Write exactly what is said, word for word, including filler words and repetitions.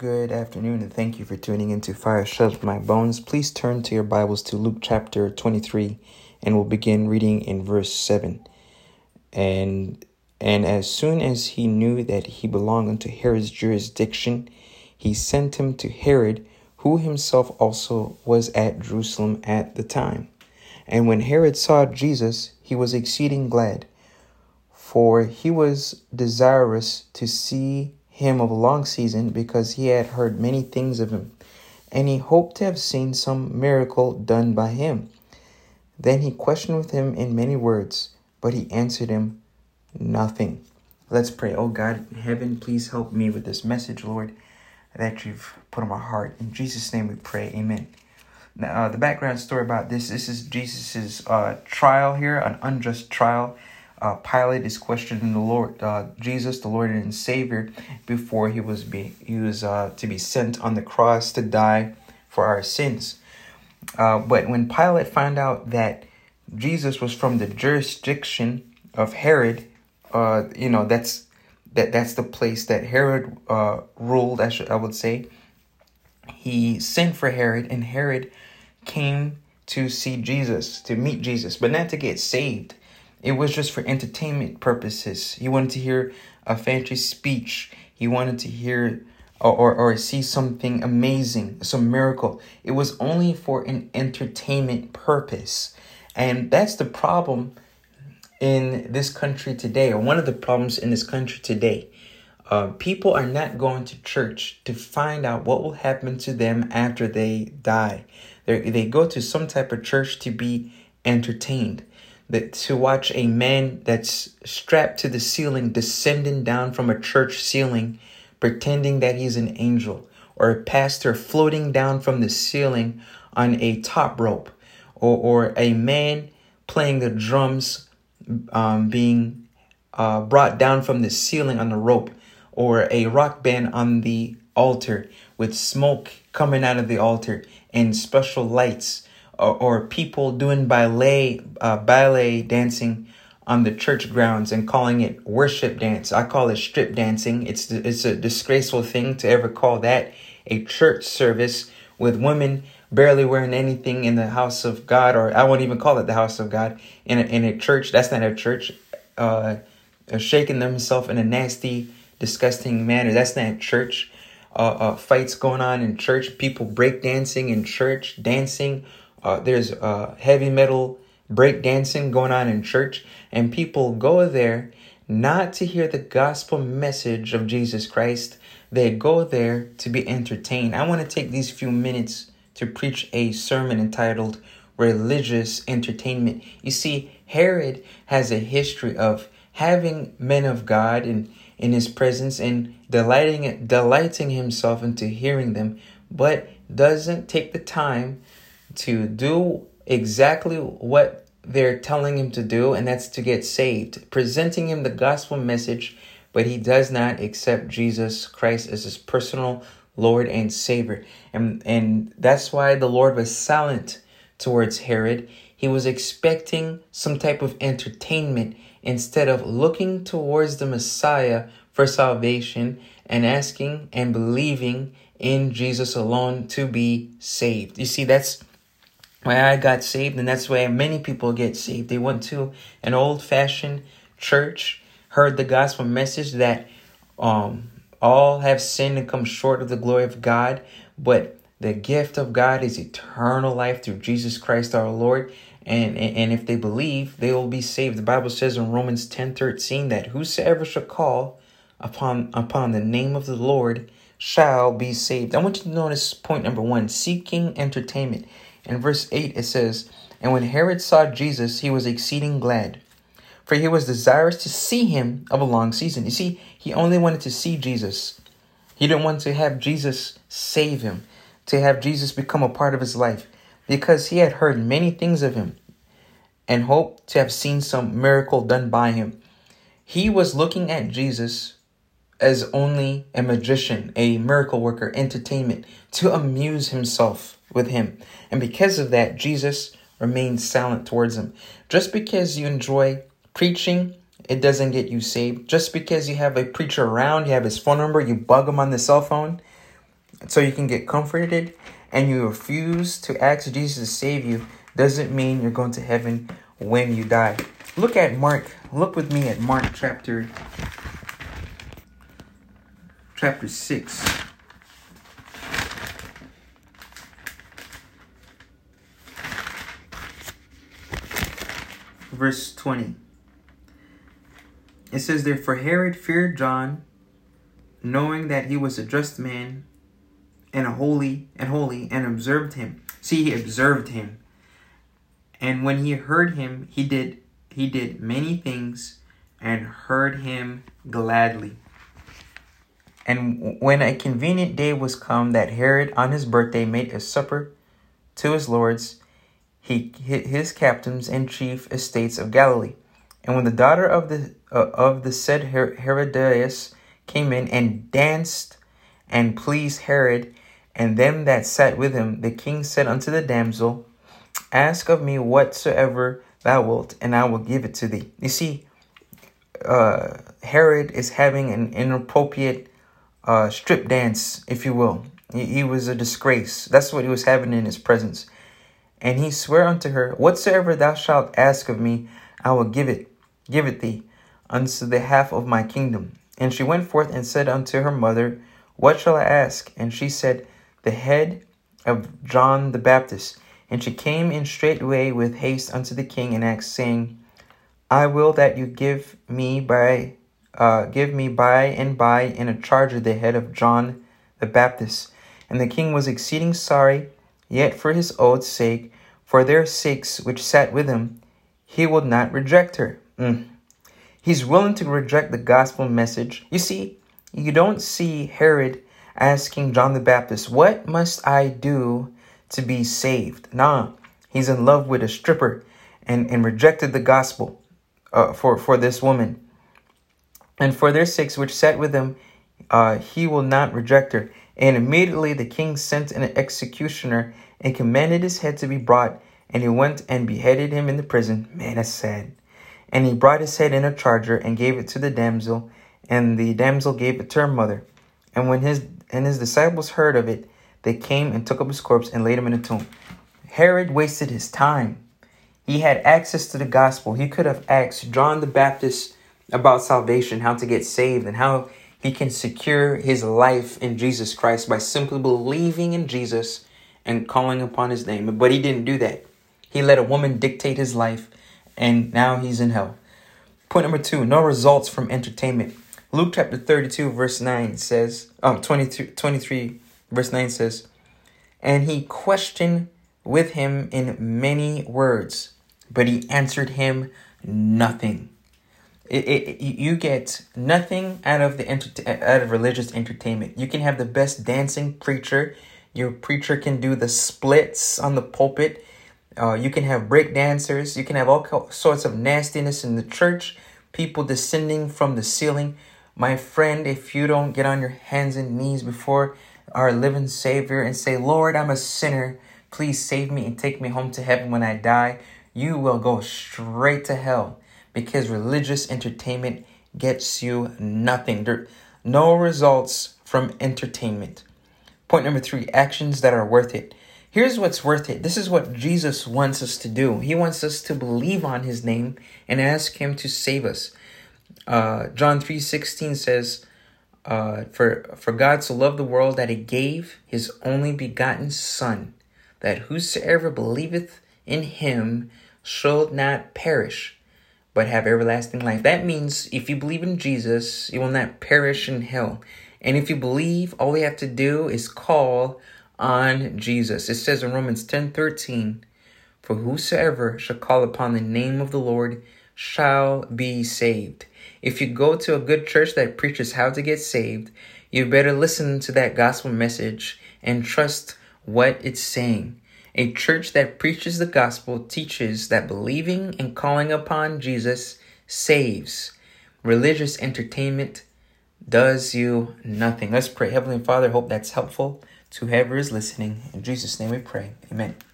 Good afternoon, and thank you for tuning into Fire Shut My Bones. Please turn to your Bibles to Luke chapter twenty-three, and we'll begin reading in verse seven. And and as soon as he knew that he belonged unto Herod's jurisdiction, he sent him to Herod, who himself also was at Jerusalem at the time. And when Herod saw Jesus, he was exceeding glad, for he was desirous to see him of a long season, because he had heard many things of him, and he hoped to have seen some miracle done by him. Then he questioned with him in many words, but he answered him nothing. Let's pray. Oh God in heaven, please help me with this message, Lord, that you've put on my heart. In Jesus' name we pray. Amen. Now, uh, the background story about this, this is Jesus's uh, trial here, an unjust trial. Uh, Pilate is questioning the Lord, uh, Jesus, the Lord and Savior, before he was be he was uh, to be sent on the cross to die for our sins. Uh, but when Pilate found out that Jesus was from the jurisdiction of Herod, uh, you know that's that that's the place that Herod uh, ruled. I should I would say. He sent for Herod, and Herod came to see Jesus, to meet Jesus, but not to get saved. It was just for entertainment purposes. He wanted to hear a fancy speech. He wanted to hear or, or, or see something amazing, some miracle. It was only for an entertainment purpose. And that's the problem in this country today, or one of the problems in this country today. Uh, people are not going to church to find out what will happen to them after they die. They they go to some type of church to be entertained. That to watch a man that's strapped to the ceiling descending down from a church ceiling, pretending that he's an angel, or a pastor floating down from the ceiling on a top rope, or, or a man playing the drums um, being uh, brought down from the ceiling on the rope, or a rock band on the altar with smoke coming out of the altar and special lights. Or, or people doing ballet, uh, ballet dancing on the church grounds and calling it worship dance. I call it strip dancing. It's it's a disgraceful thing to ever call that a church service with women barely wearing anything in the house of God, or I won't even call it the house of God. In a, in a church, that's not a church. Uh, shaking themselves in a nasty, disgusting manner. That's not church. Uh, uh, fights going on in church. People break dancing in church, dancing. Uh, there's uh, heavy metal break dancing going on in church, and people go there not to hear the gospel message of Jesus Christ. They go there to be entertained. I want to take these few minutes to preach a sermon entitled Religious Entertainment. You see, Herod has a history of having men of God in, in his presence and delighting, delighting himself into hearing them, but doesn't take the time to do exactly what they're telling him to do, and that's to get saved, presenting him the gospel message, but he does not accept Jesus Christ as his personal Lord and Savior. And, and that's why the Lord was silent towards Herod. He was expecting some type of entertainment instead of looking towards the Messiah for salvation and asking and believing in Jesus alone to be saved. You see, that's why I got saved, and that's why many people get saved. They went to an old-fashioned church, heard the gospel message that um, all have sinned and come short of the glory of God, but the gift of God is eternal life through Jesus Christ our Lord, and, and, and if they believe, they will be saved. The Bible says in Romans ten thirteen that whosoever shall call upon, upon the name of the Lord shall be saved. I want you to notice point number one, seeking entertainment. In verse eight, it says, and when Herod saw Jesus, he was exceeding glad, for he was desirous to see him of a long season. You see, he only wanted to see Jesus. He didn't want to have Jesus save him, to have Jesus become a part of his life, because he had heard many things of him and hoped to have seen some miracle done by him. He was looking at Jesus as only a magician, a miracle worker, entertainment, to amuse himself with him. And because of that, Jesus remained silent towards him. Just because you enjoy preaching, it doesn't get you saved. Just because you have a preacher around, you have his phone number, you bug him on the cell phone, so you can get comforted, and you refuse to ask Jesus to save you, doesn't mean you're going to heaven when you die. Look at Mark. Look with me at Mark chapter, chapter six. Verse twenty. It says, therefore Herod feared John, knowing that he was a just man and a holy and holy, and observed him. See, he observed him. And when he heard him, he did he did many things and heard him gladly. And when a convenient day was come that Herod on his birthday made a supper to his lords, he his captains and chief estates of Galilee. And when the daughter of the uh, of the said Her- Herodias came in and danced and pleased Herod and them that sat with him, the king said unto the damsel, ask of me whatsoever thou wilt, and I will give it to thee. You see, uh, Herod is having an inappropriate uh, strip dance, if you will. He, he was a disgrace. That's what he was having in his presence. And he sware unto her, whatsoever thou shalt ask of me, I will give it, give it thee, unto the half of my kingdom. And she went forth and said unto her mother, what shall I ask? And she said, the head of John the Baptist. And she came in straightway with haste unto the king and asked, saying, I will that you give me by, uh, give me by and by in a charger the head of John the Baptist. And the king was exceeding sorry, yet for his oath's sake, for their sakes which sat with him, he will not reject her. Mm. He's willing to reject the gospel message. You see, you don't see Herod asking John the Baptist, what must I do to be saved? Nah, he's in love with a stripper and, and rejected the gospel uh, for, for this woman. And for their sakes which sat with him, uh, he will not reject her. And immediately the king sent an executioner and commanded his head to be brought. And he went and beheaded him in the prison. Man, that's sad. And he brought his head in a charger and gave it to the damsel. And the damsel gave it to her mother. And when his and his disciples heard of it, they came and took up his corpse and laid him in a tomb. Herod wasted his time. He had access to the gospel. He could have asked John the Baptist about salvation, how to get saved, and how he can secure his life in Jesus Christ by simply believing in Jesus and calling upon his name. But he didn't do that. He let a woman dictate his life, and now he's in hell. Point number two, no results from entertainment. Luke chapter thirty-two, verse nine says, um, twenty-two, twenty-three, verse nine says, and he questioned with him in many words, but he answered him nothing. It, it, you get nothing out of the enter- out of religious entertainment. You can have the best dancing preacher. Your preacher can do the splits on the pulpit. Uh, you can have break dancers. You can have all sorts of nastiness in the church. People descending from the ceiling. My friend, if you don't get on your hands and knees before our living Savior and say, Lord, I'm a sinner. Please save me and take me home to heaven when I die, you will go straight to hell, because religious entertainment gets you nothing. There, no results from entertainment. Point number three, actions that are worth it. Here's what's worth it. This is what Jesus wants us to do. He wants us to believe on his name and ask him to save us. Uh, John three sixteen says, uh, for, for God so loved the world that he gave his only begotten Son, that whosoever believeth in him shall not perish, but have everlasting life. That means if you believe in Jesus, you will not perish in hell. And if you believe, all we have to do is call on Jesus. It says in Romans ten thirteen, for whosoever shall call upon the name of the Lord shall be saved. If you go to a good church that preaches how to get saved, you better listen to that gospel message and trust what it's saying. A church that preaches the gospel teaches that believing and calling upon Jesus saves. Religious entertainment does you nothing. Let's pray. Heavenly Father, hope that's helpful to whoever is listening. In Jesus' name we pray. Amen.